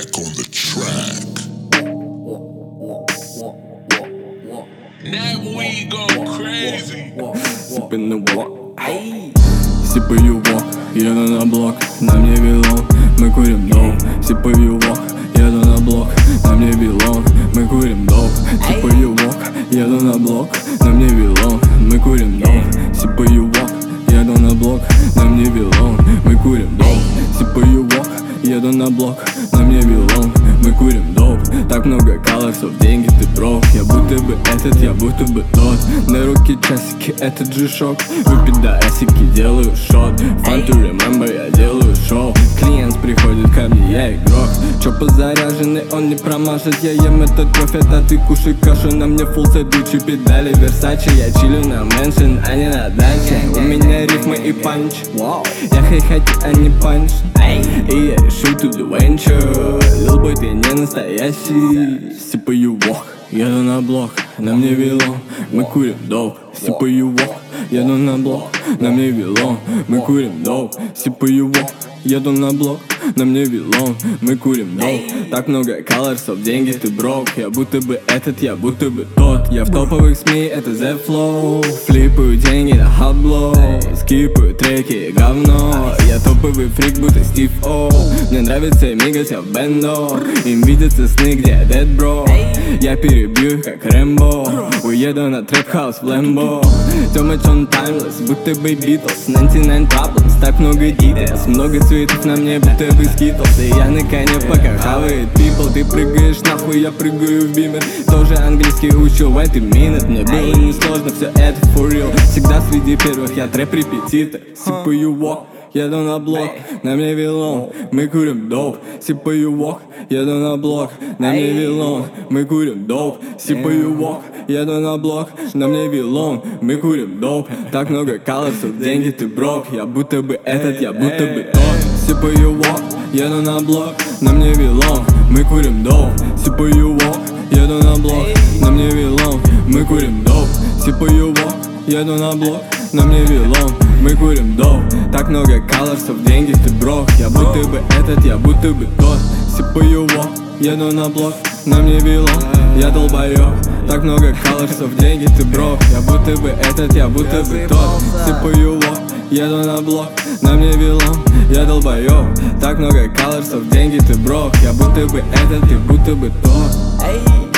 Mac on the track. Now we go crazy. Sipping the walk, сипаю вок, еду на блок, на мне вилон, мы курим доп. Сипаю вок, еду на блок, на мне вилон, мы курим доп. Сипаю вок, еду на блок, на мне вилон, мы курим доп. Сипаю вок, еду на блок, на мне вилон, мы курим доп. Сипаю вок, еду на блок, на мне вилон, мы курим доп. Так много колорсов, деньги ты брок. Я будто бы этот, я будто бы тот. На руки часики, это G-Shock. Выпить до эсики, делаю шот. Fun to remember, я делаю шоу. Клиент приходит ко мне, я игрок. Чопы заряженный, он не промажет. Я ем этот профит, а ты кушай кашу. На мне full set, Gucci, педали, Versace. Я чилю на мэншн, а не на даче. У меня рифмы и панч. Я хай-хати, а не панч. И я решил to do venture. Лил ты не настоящий. Сипаю вок, еду на блок, на мне вилон, мы курим доп. Сипаю вок, еду на блок, на мне вилон, мы курим доп. Сипаю вок, еду на блок, на мне вилон, мы курим доп. Так много колорсов, деньги ты брок. Я будто бы этот, я будто бы тот. Я в топовых СМИ, это Z-Flow. Флипаю деньги на хабло, скипаю треки, говно. Я топовый фрик, будто Стив О. Мне нравится мигать, я в бендо. Им видятся сны, где я dead, bro. Я перебью их, как Рэмбо. Уеду на трэп-хаус в Лэмбо. Too much on timeless, будто бы Beatles. 99 problems, так много details. Много цветов на мне, будто бы Skittles. И я на коне, пока хавает people. Ты прыгаешь нахуй, я прыгаю в бимер. Тоже английский учу в этой минут. Мне было несложно, все это for real. Всегда среди первых, я трэп-репетитор. Сипаю вок, еду на блок, на мне вилон, мы курим доп. Сипаю вок, еду на блок, на мне вилон, мы курим доп. Сипаю вок, еду на блок, на мне вилон, мы курим доп. Так много колорсов, деньги ты брок. Я будто бы этот, я будто бы тот. Сипаю вок, еду на блок, на мне вилон, мы курим доп. Сипаю вок, еду на блок, на мне вилон, мы курим доп. Сипаю вок, еду на блок, на мне вилон, мы курим доп. Так много колорсов, деньги ты брок. Я будто бы этот, я будто бы тот. Сипаю вок, еду на блок, на мне вилон, я долбоёб. Так много колорсов, деньги ты брок. Я будто бы этот, я будто бы тот. Сипаю вок, еду на блок, на мне вилон, я долбоёб. Так много колорсов, деньги ты брок. Я будто бы этот, ты будто бы тот.